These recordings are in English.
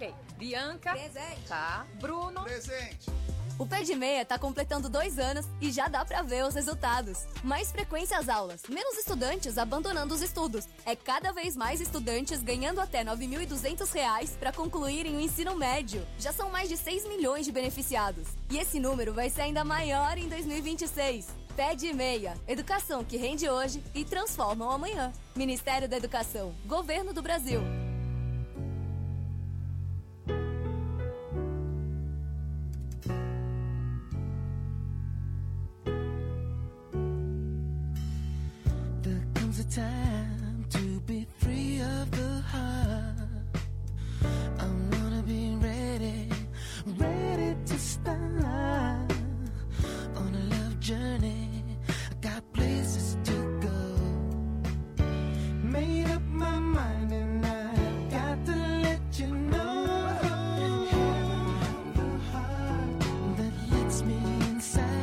Ok. Bianca. Presente. Tá. Bruno. Presente. O Pé de Meia tá completando 2 anos e já dá pra ver os resultados. Mais frequência às aulas, menos estudantes abandonando os estudos. É cada vez mais estudantes ganhando até R$ 9.200 pra concluírem o ensino médio. Já são mais de 6 milhões de beneficiados. E esse número vai ser ainda maior em 2026. Pé de Meia, educação que rende hoje e transforma o amanhã. Ministério da Educação, Governo do Brasil. Time to be free of the heart. I wanna be ready, ready to start on a love journey. I got places to go. Made up my mind and I got to let you know. The heart that lets me inside.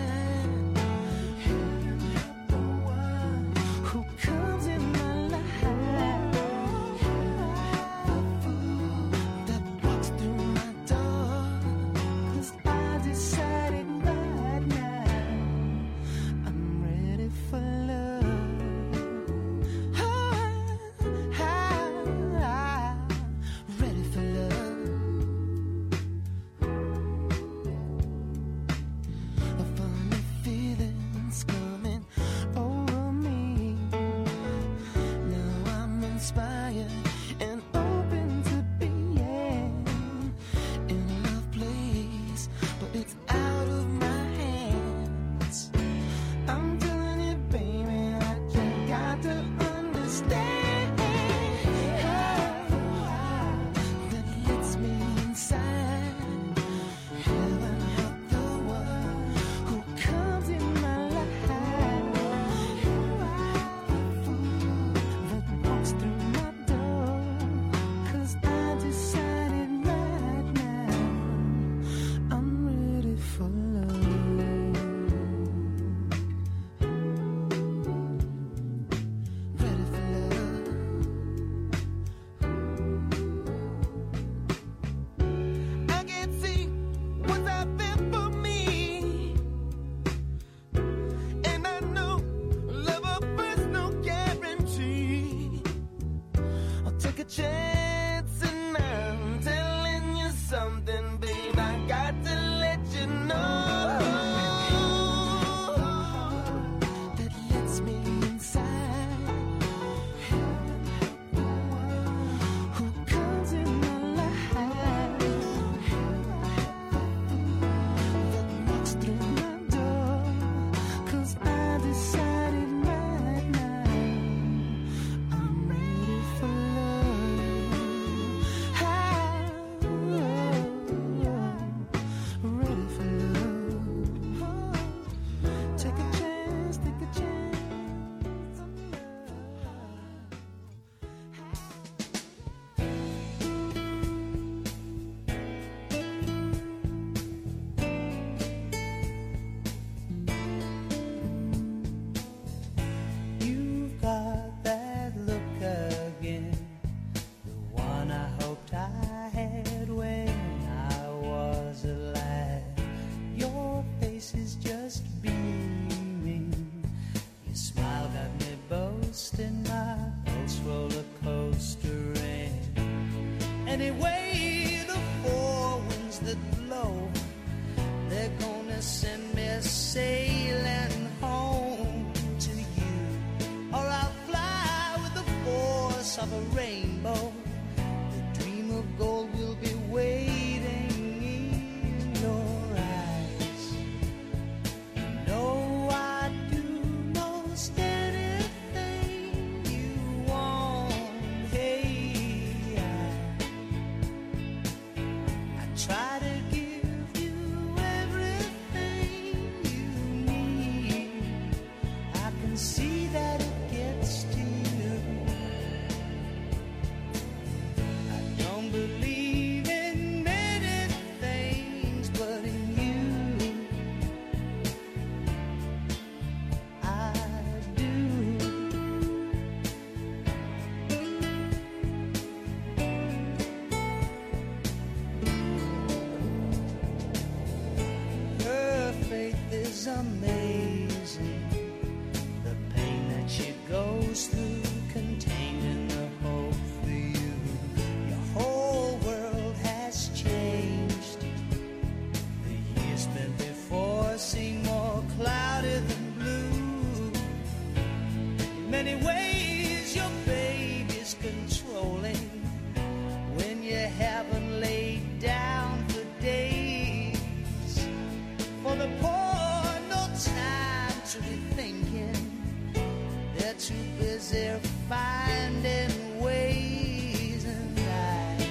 many ways your baby's controlling when you haven't laid down for days. For the poor, no time to be thinking. They're too busy finding ways, and I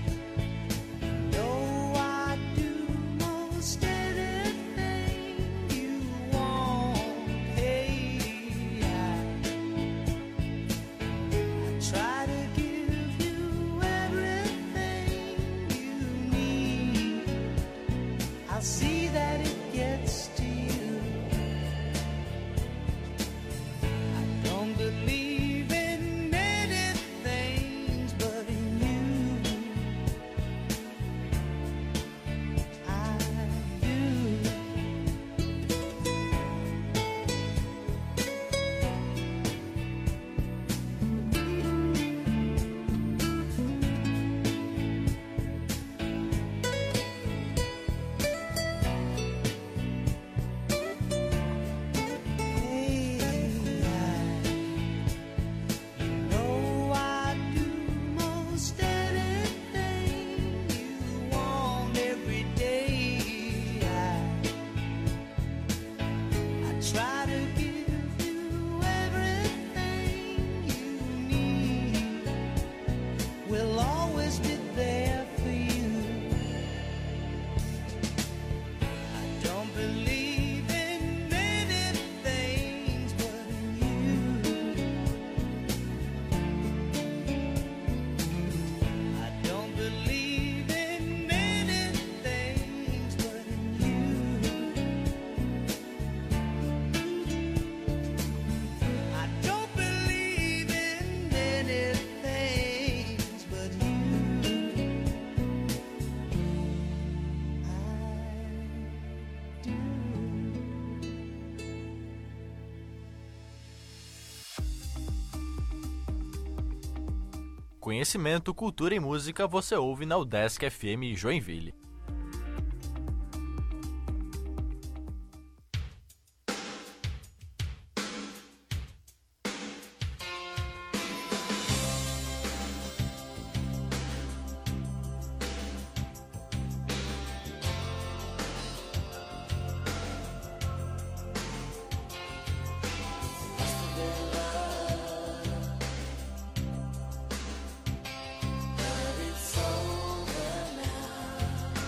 know I do most anything you want. Hey, I try to give you everything you need. I'll see that it gets to you. I don't believe in many things, but in you I do. Hey, I know I do most anything you want every day. I try to give you everything you need. We'll always be there for you. I don't believe in many things, but in you. I don't believe in many things, but in you. I don't believe in many things, but you. I do. Conhecimento, cultura e música você ouve na UDESC FM Joinville. It's over now.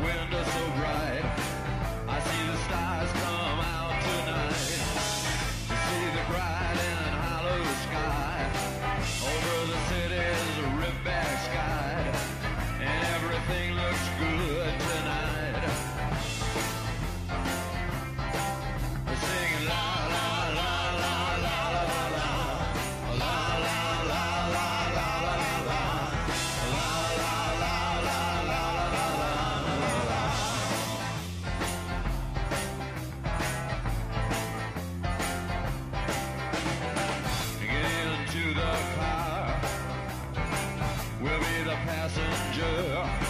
window so bright. I see the stars come out tonight. See the bright and hollow sky. Over the city's ripped back sky. And everything looks good tonight. We're singing la la la la la la la. La la la la la la la la. La la la la la la la la. Get into the car. We'll be the passenger.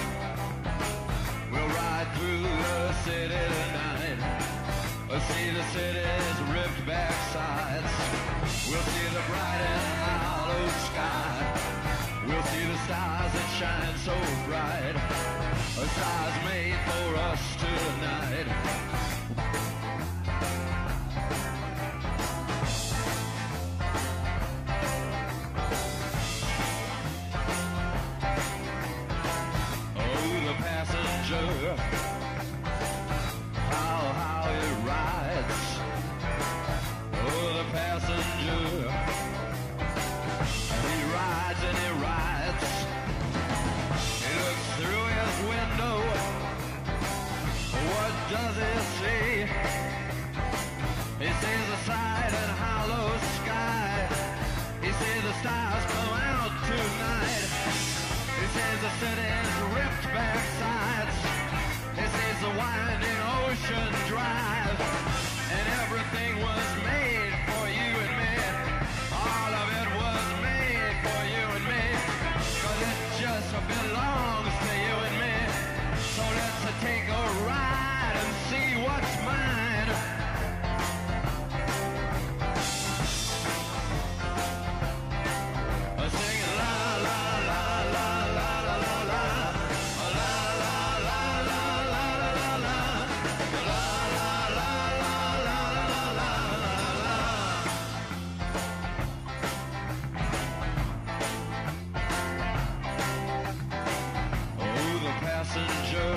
We'll ride through the city tonight. We'll see the city's ripped back sides. We'll see the bright and hollow sky. We'll see the stars that shine so bright. A stars made for us tonight. Oh, the passenger, how he rides. Oh, the passenger, he rides and he rides. He looks through his window. What does he see? He sees the side and hollow sky. He sees the stars come out tonight. He sees the city's ripped back sides. He sees the winding ocean drive. And everything was made for you and me. All of it was made for you and me. 'Cause it just belongs to you and me. So let's take a ride and see what's mine. Singing la la la la la la la la. La la la la la la la la. La la la la la la la la. Oh, the passenger,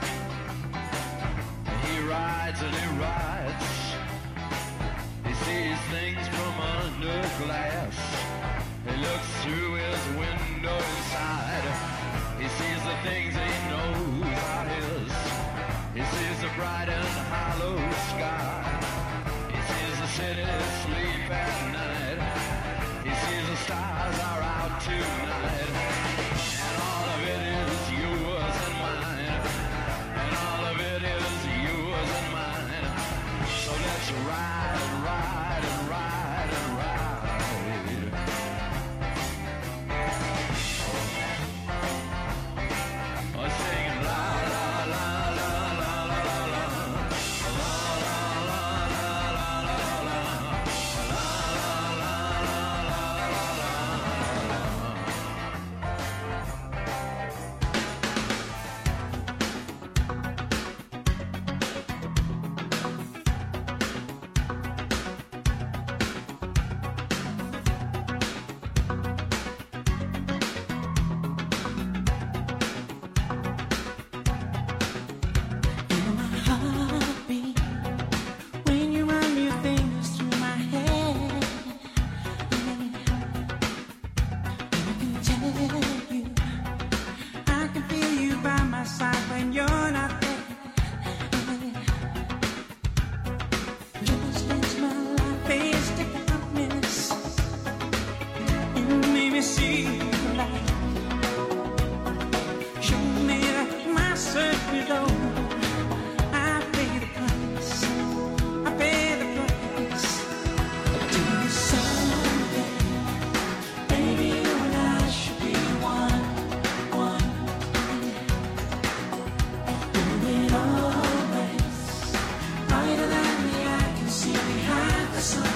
he rides and he rides. He sees things from under glass. He looks through his window inside. He sees the things he knows are his. He sees the bright and hollow sky. He sees the city sleep at night. He sees the stars are out tonight. And all of it is yours and mine. And all of it is yours and mine. So let's ride and ride and ride and ride. Singing la la la la la la la la. La la la la la la la. La la la la la la la. Heartbeat when you run your fingers through my hair. I can tell you, I can feel you by my side when you're not there. Just as my life is to darkness, you made me see the light. Show me that my search is over. I pay the price. I pay the price. Do you someday, baby, you and I should be one. Do it always. Brighter than the eye can see behind the sun.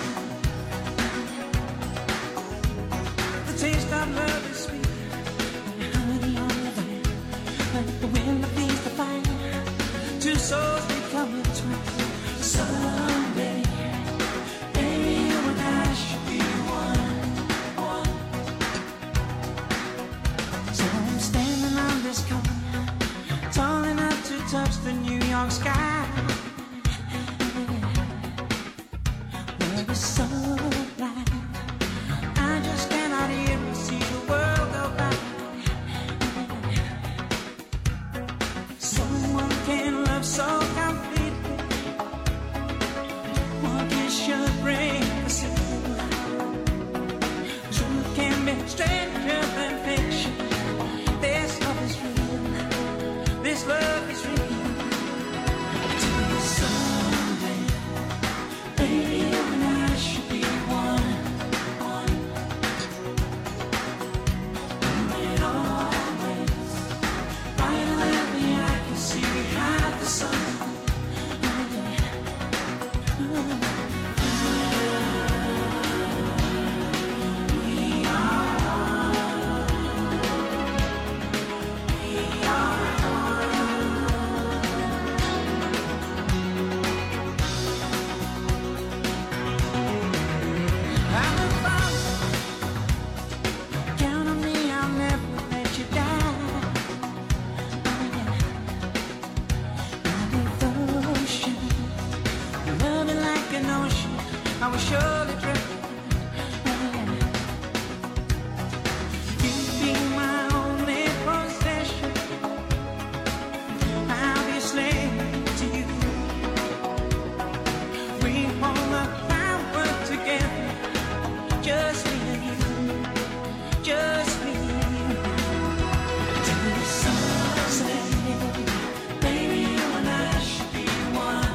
The taste of love is sweet. Honey on the land. Like the wind that feeds the fire. Two souls become entwined. Someday, baby, you and I should be one. So I'm standing on this corner, tall enough to touch the New York sky. Where the sunlight, I just cannot even see the world go by. Someone can love so completely, one can should bring the soul. Truth can be stranger than fiction. This love is real. This love is real. Till someday, baby, you and I should be one. And always, finally I can see behind the sun. Count on me, I'll never let you die. Devotion, love it like an ocean, I will surely drown. You be my only possession, I'll be a slave to you. We hold our power together, just me and you. Just me and you. Till someday, baby, you and I should be one.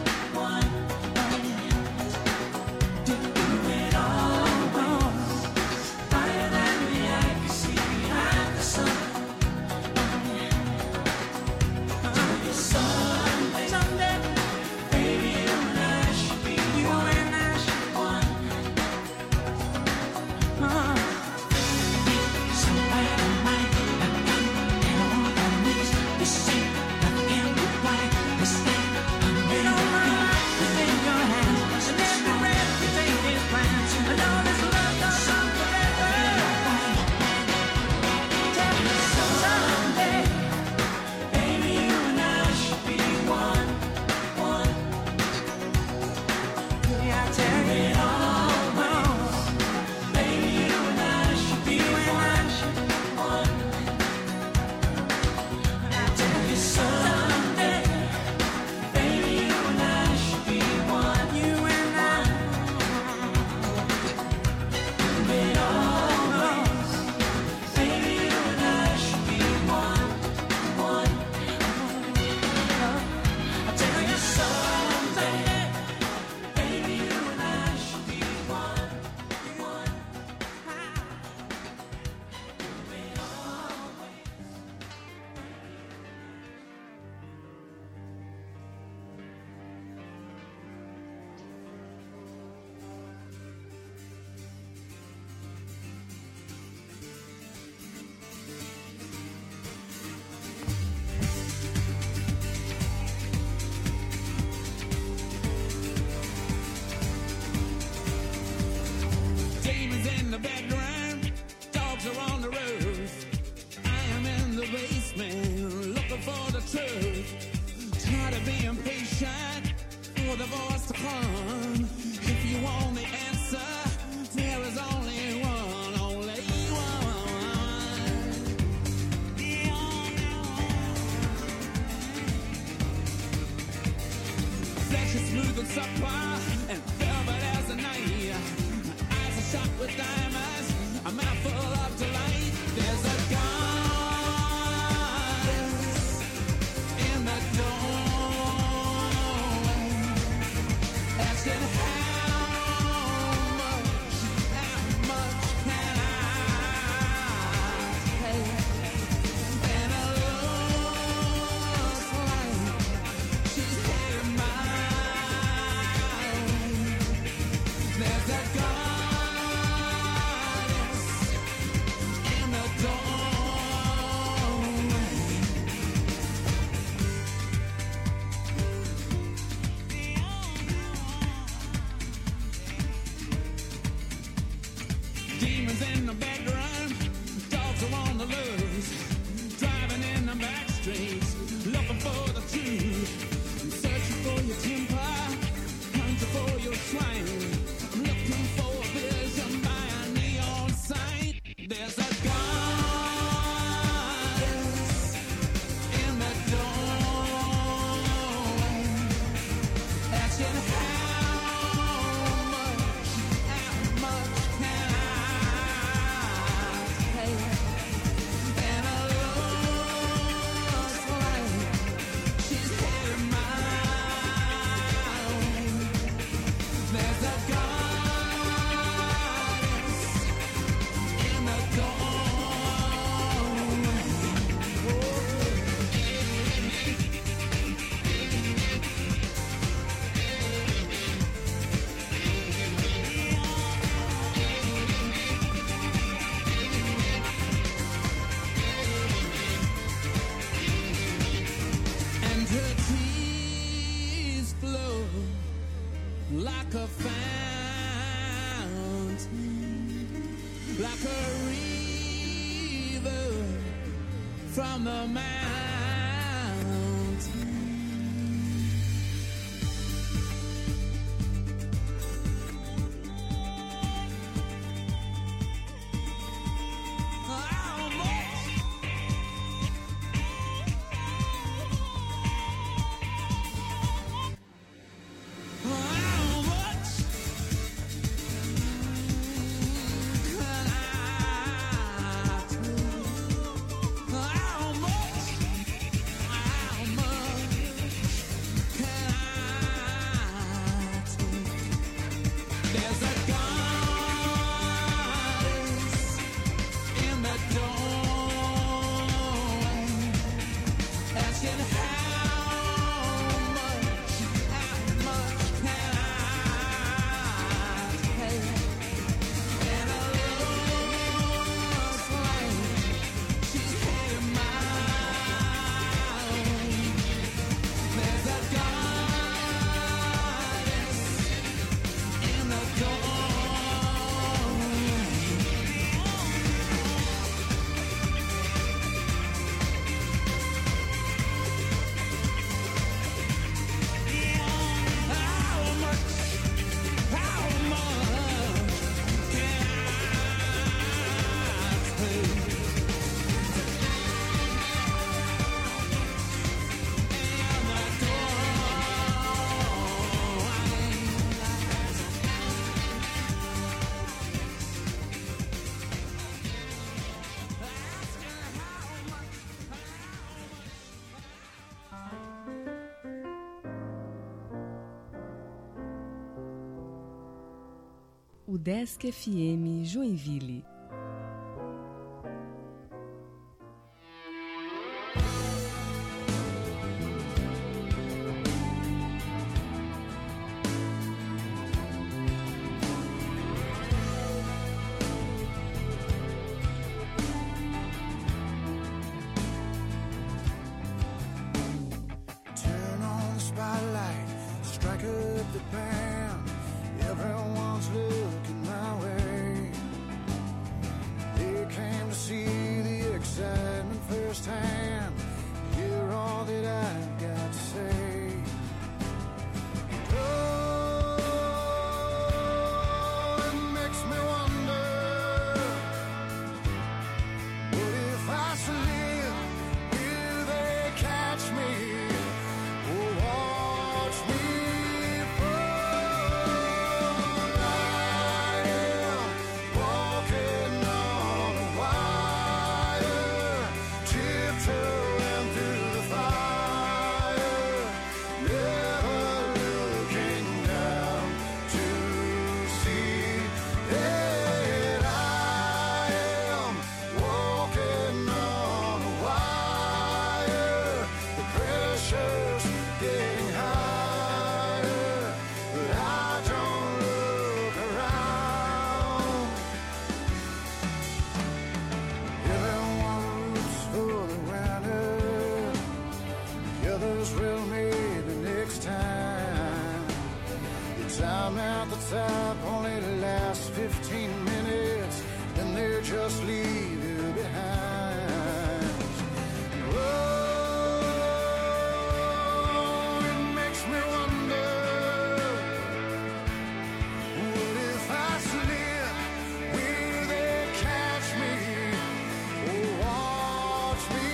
Do it all. Fire that me, I can see behind the sun. Till someday, baby, you and I should be one. Somebody might have come and on our knees. This ain't nothing but right. This ain't unreal. It's in your hands. And every breath you take is planned. And all this love goes on forever. Tell me someday, baby, you and I should be one. Yeah, I tell you all. Baby, you and I should be one. I tell you someday, baby, you and I should be one. You and I, it always. Baby, you and I should be one. I tell you someday, baby, you and I should be one. Demons in the bedroom, dogs are on the roof. I am in the basement, looking for the truth. Tired of being patient for the voice to come. If you want the answer, there is only one, only one. Flesh is smooth and supple, and velvet as a night. Eyes are shot with diamonds, a mouth full of delight. There's a goddess in the doorway, asking how much can I pay? And it looks like she's heading my way. There's a goddess in the doorway. Demons in the bedroom, dogs are on the loose, driving in the back streets, looking for the like a river from the mountain. O Desk FM Joinville. Turn on the spotlight, strike up the band. Everyone's looking my way. They came to see the excitement firsthand. Hear all that I've got to say. Oh, it makes me wonder, what if I slip? Will they catch me? Oh, watch me fall. I am walking on a wire, tiptoeing through the fire, never looking down to see that I am walking on a wire. The pressure's getting higher, but I don't look around. Everyone roots for the winner, the others will maybe next time. The time at the top only lasts 15 minutes, then they just leave you behind. Oh, it makes me wonder, what if I slip? Will they catch me? Oh, watch me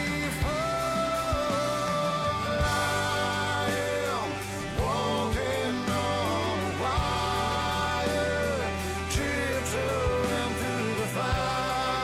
fall. I am walking on a wire, tiptoeing through the fire.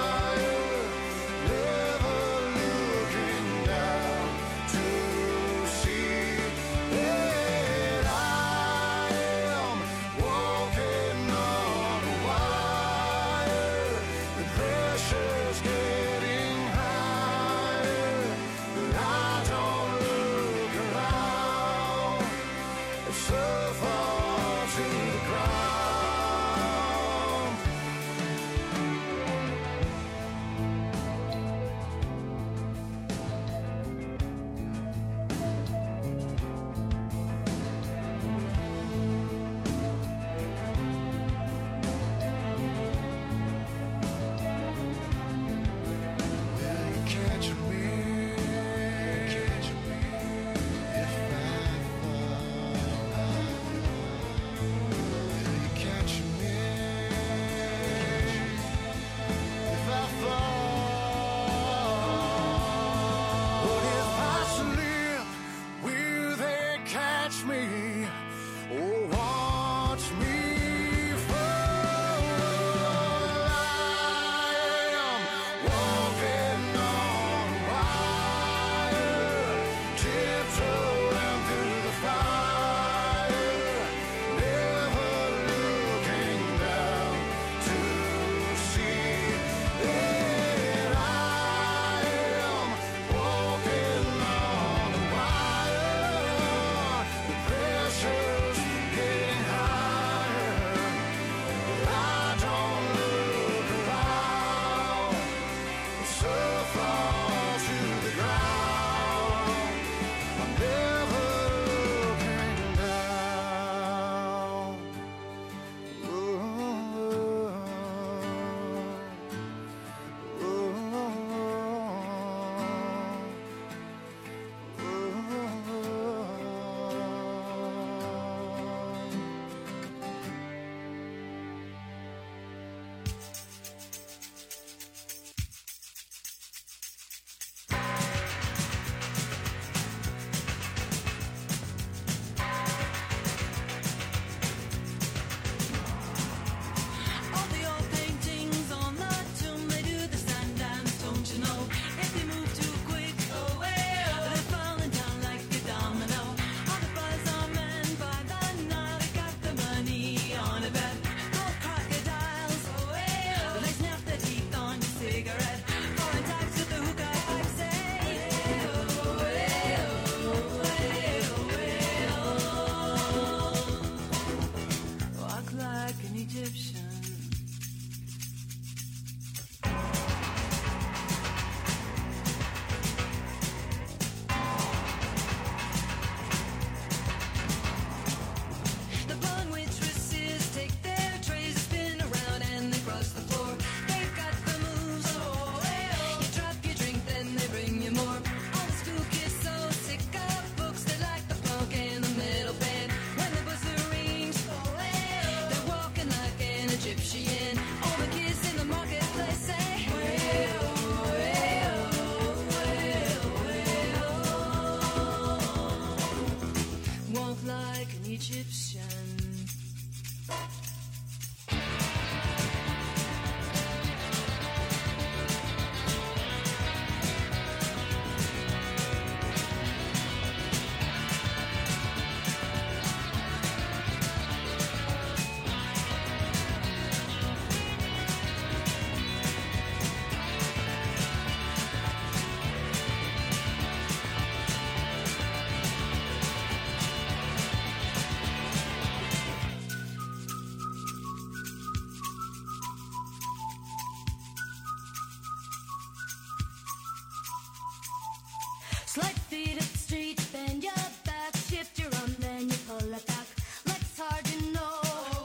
Slight feet up the street, bend your back, shift your arm, then you pull it back. Legs hard, you know.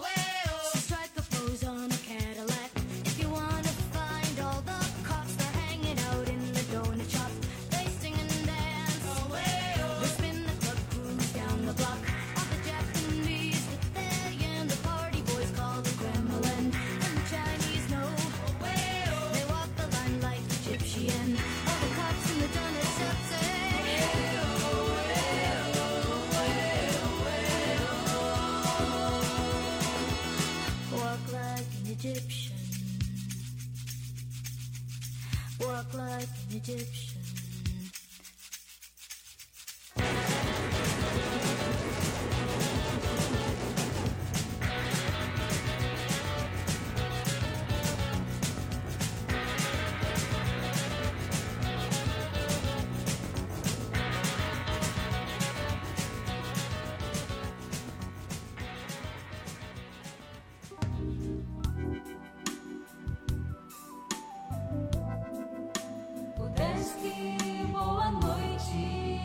So strike a pose on a Cadillac. If you wanna find all the cops, they're hanging out in the donut shop. They sing and dance. They spin the club cruise down the block. All the Japanese that they and the party boys call the Kremlin. And the Chinese know. They walk the line like Egyptian. All the cops in the donut shop say. Walk like an Egyptian. Walk like an Egyptian. Boa noite.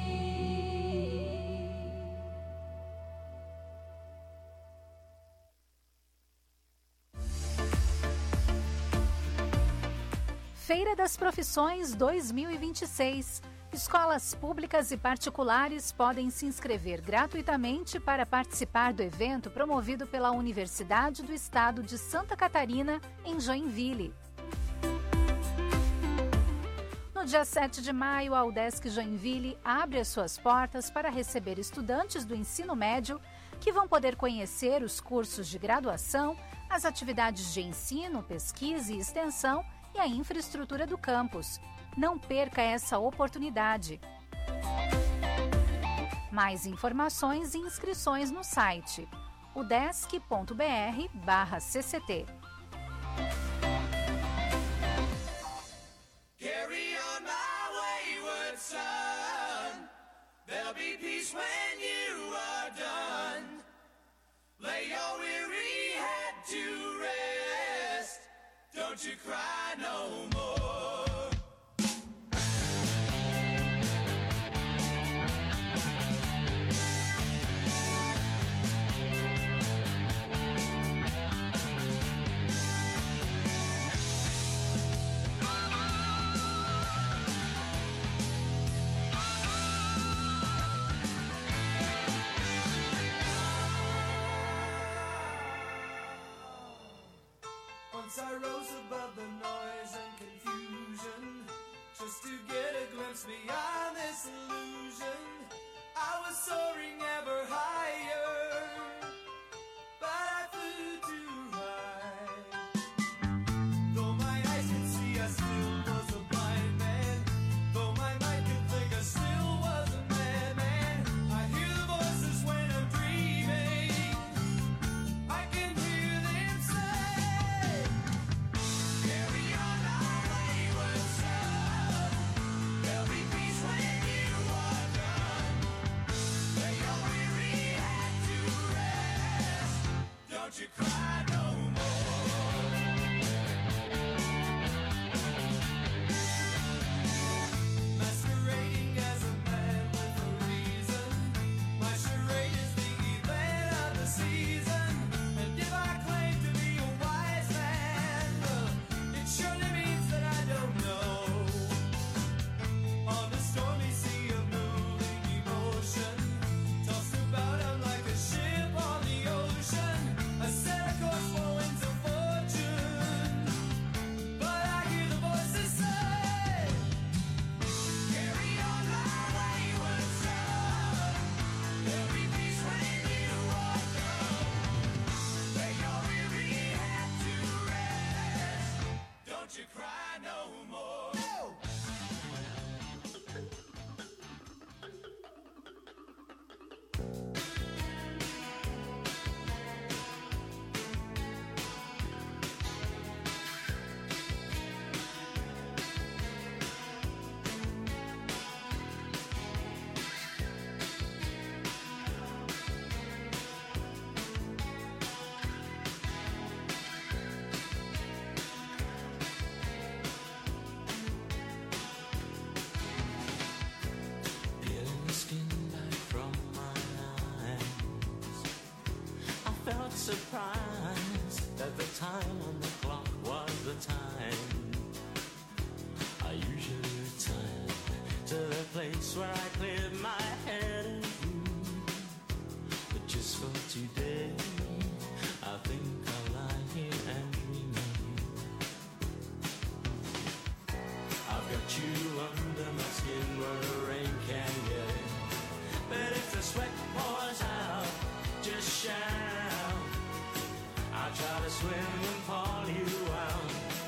Feira das Profissões 2026. Escolas públicas e particulares podem se inscrever gratuitamente para participar do evento promovido pela Universidade do Estado de Santa Catarina, em Joinville. No dia 7 de maio, a UDESC Joinville abre as suas portas para receber estudantes do ensino médio que vão poder conhecer os cursos de graduação, as atividades de ensino, pesquisa e extensão e a infraestrutura do campus. Não perca essa oportunidade. Mais informações e inscrições no site udesc.br/cct. Carry on my wayward son. There'll be peace when you are done. Lay your weary head to rest. Don't you cry no more. Once I rose above the noise and confusion, just to get a glimpse beyond this illusion. I was soaring ever higher, but I flew too high. Though my eyes could see, I still was a blind man. Though my mind could think, I still was a madman. I hear the voices when I'm dreaming. I can hear them say, carry on our wayward son. There'll be peace when you are done. Lay your weary head to rest. Don't you cry no more. Masquerading as a man with a reason. My charade is the event of the season. And if I claim to be a wise man, it surely means that I don't know. On the stormy sea of moving emotion, tossed about I'm like a ship on the ocean. I set a course for winds of fortune, but I hear the voices say, carry on my wayward son. There'll be peace when you are done. Lay your weary head to rest. Don't you cry no more. Peeling the skin back from my eyes, I felt surprised that the time on the clock was the time I usually return to the place where I cleared my head and view. But just for today, I think I'll lie here and dream of you. I've got you under my skin where the rain can't get in. But if the sweat pours out, just shout. I'll try to swim and call you out.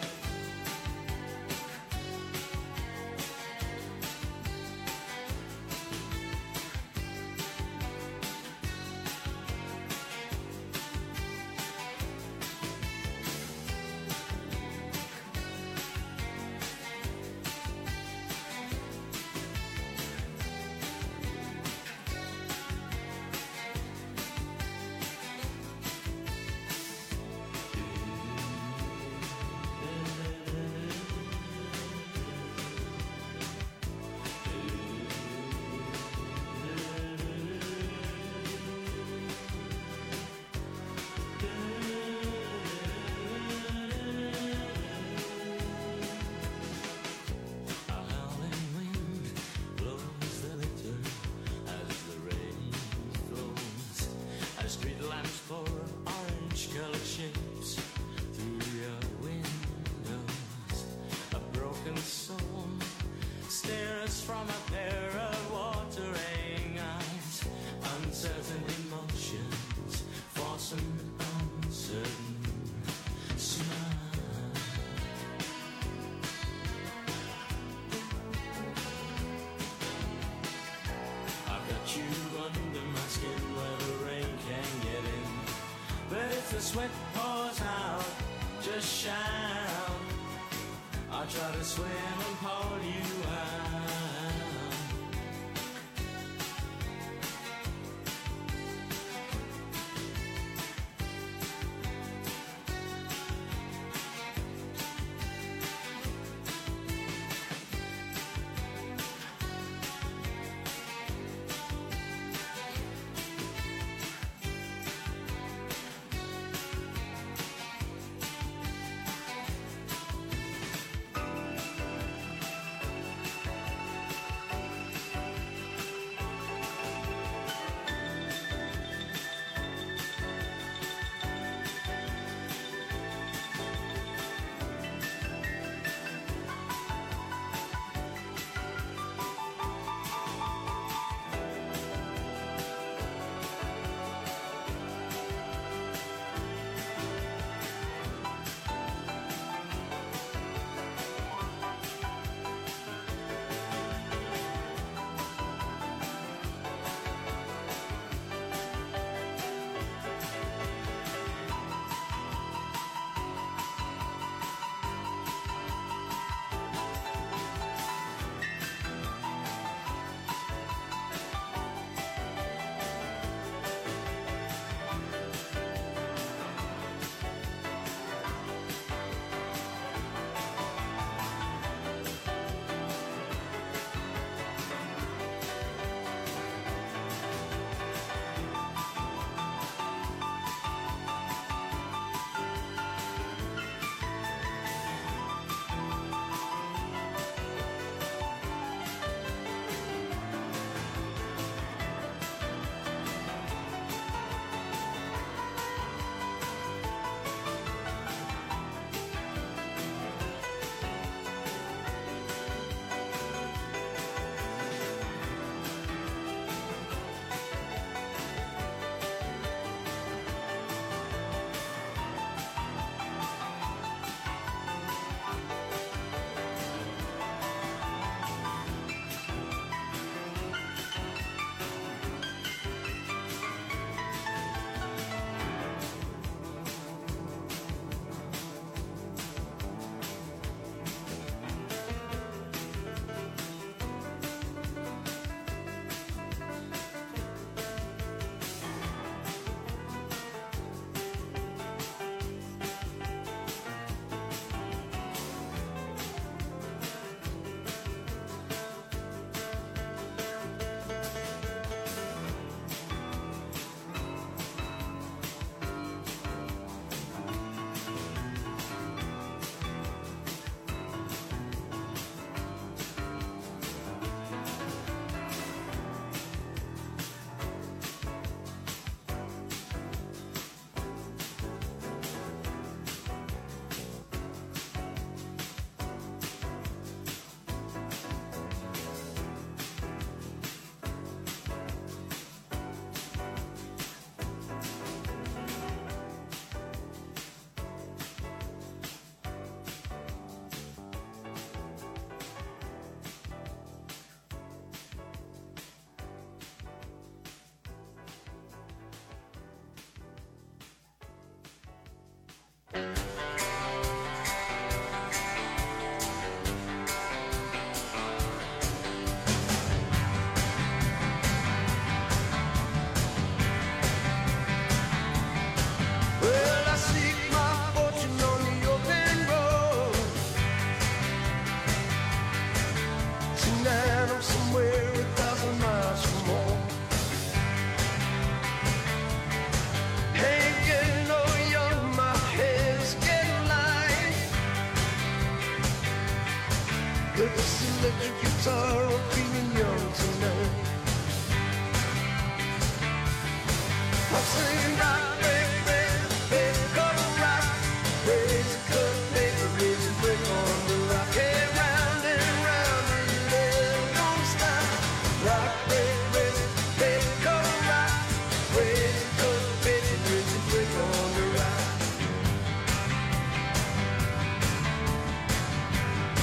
from a pair of watering eyes. Uncertain emotions force an uncertain smile. I've got you under my skin where the rain can get in. But if the sweat pours out, just shout. I'll try to swim and pull you out.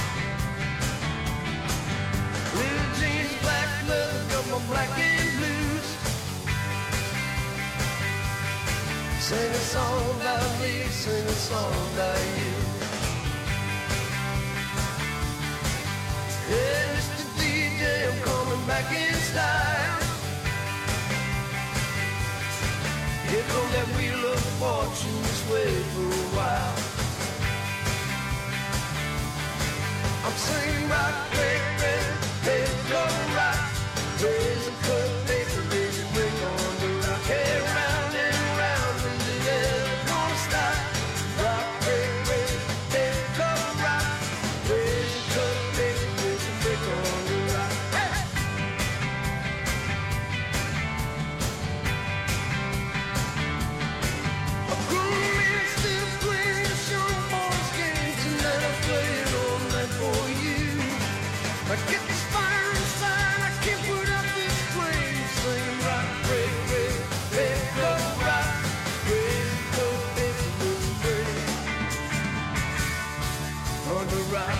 Black and blue. Sing a song about me, sing a song about you. Yeah, Mr. DJ, I'm coming back in style. Here come that wheel of fortune this way for a while. I'm singing rock, break, break, baby, go rock. Raise a cut, baby, raise a break on the rock. Hey, round and round, is it ever gonna stop? Rock, break, break, baby, go rock. Raise a cut, baby, raise a break on the rock. Hey! A grown man still playing a young boy's game. Tonight I play it all night for you. I get this fire inside, I can't put up this flame. Singing rock, break, break, baby, go rock. Raise it up, baby, raise it, break. On the rock.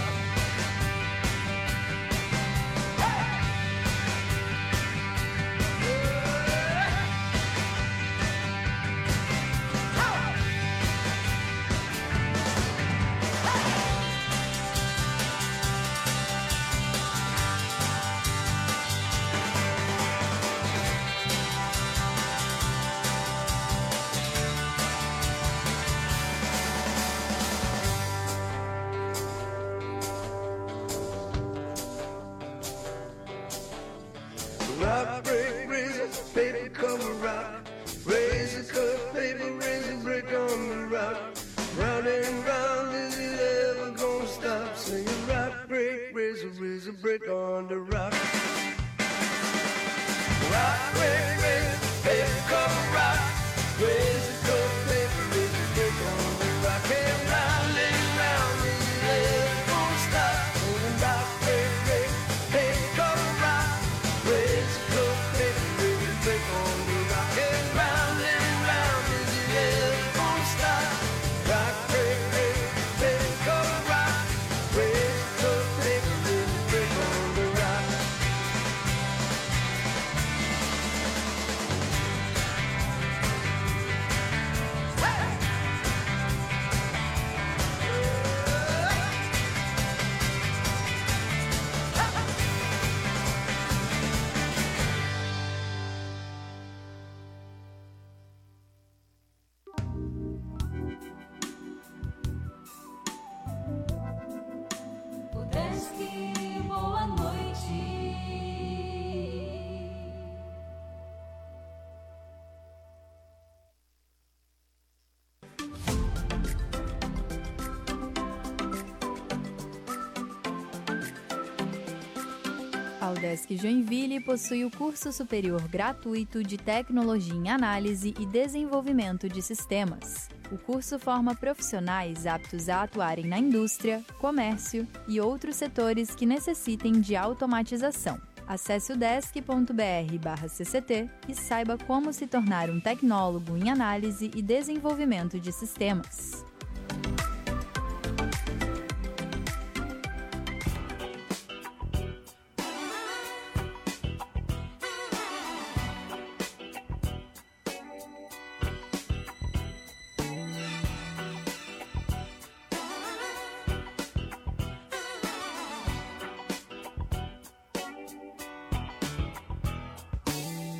Rock, break, raise a baby, come and rock. Raise a cut, baby, raise a brick on the rock. Round and round, is it ever gonna stop? Singing rock, break, raise a brick on the rock. Rock, break, raise a baby, come and rock. Raise a cut, baby, raise a brick on the rock. And round, is it ever gonna stop? Singing rock, break, raise a baby, come and rock. Raise a cut, baby, raise a brick on the rock. And round, is it ever gonna stop? Rock, break, raise a baby, come and rock. Raise a cut, baby, raise a brick on the rock. O Desk, boa noite. A UDESC Joinville possui o curso superior gratuito de Tecnologia em Análise e Desenvolvimento de Sistemas. O curso forma profissionais aptos a atuarem na indústria, comércio e outros setores que necessitem de automatização. Acesse udesc.br/cct e saiba como se tornar um tecnólogo em análise e desenvolvimento de sistemas.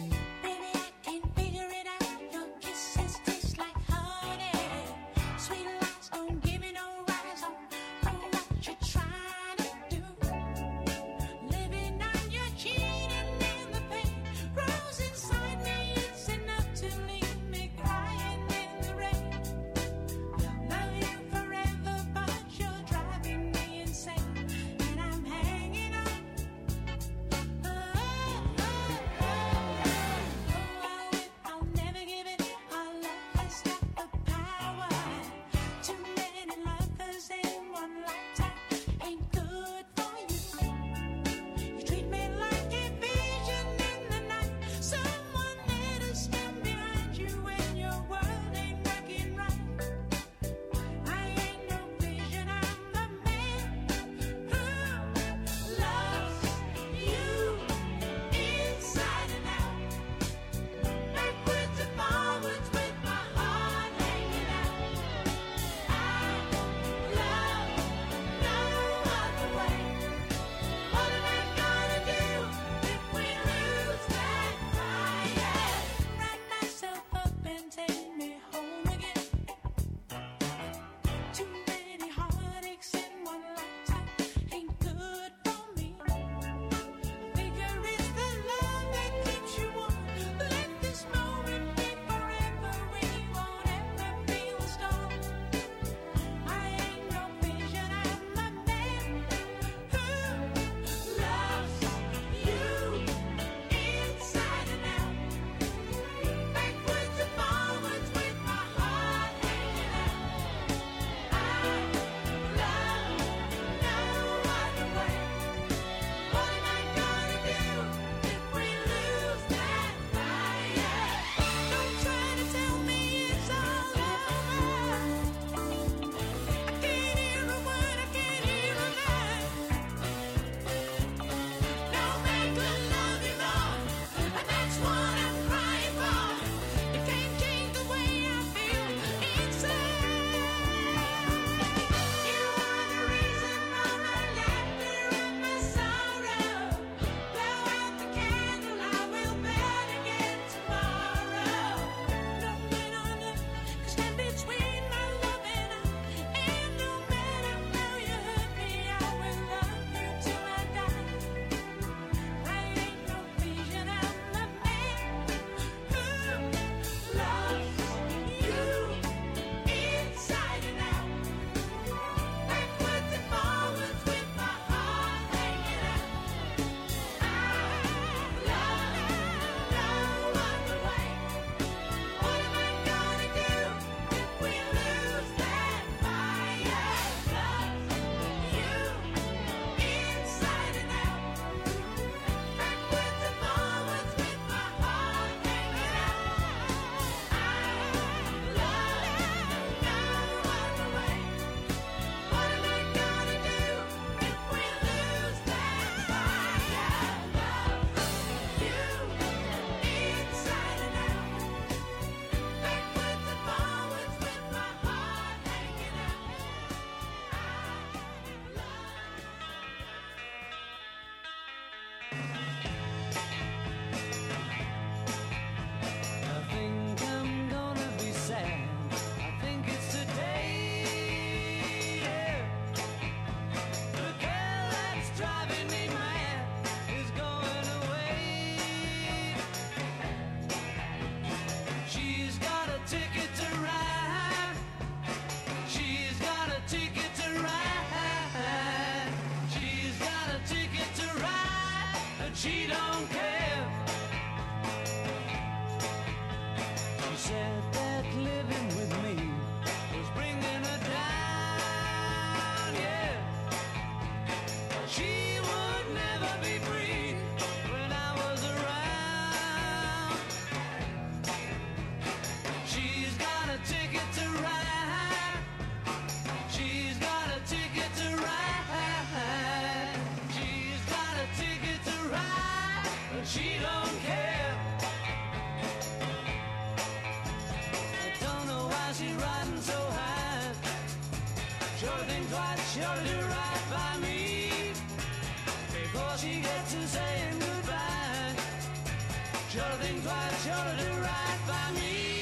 Baby, I can figure it out. Your kisses taste like honey, sweet Sure to think twice, sure to do right by me. Before she gets to saying goodbye. Sure to think twice, sure to do right by me.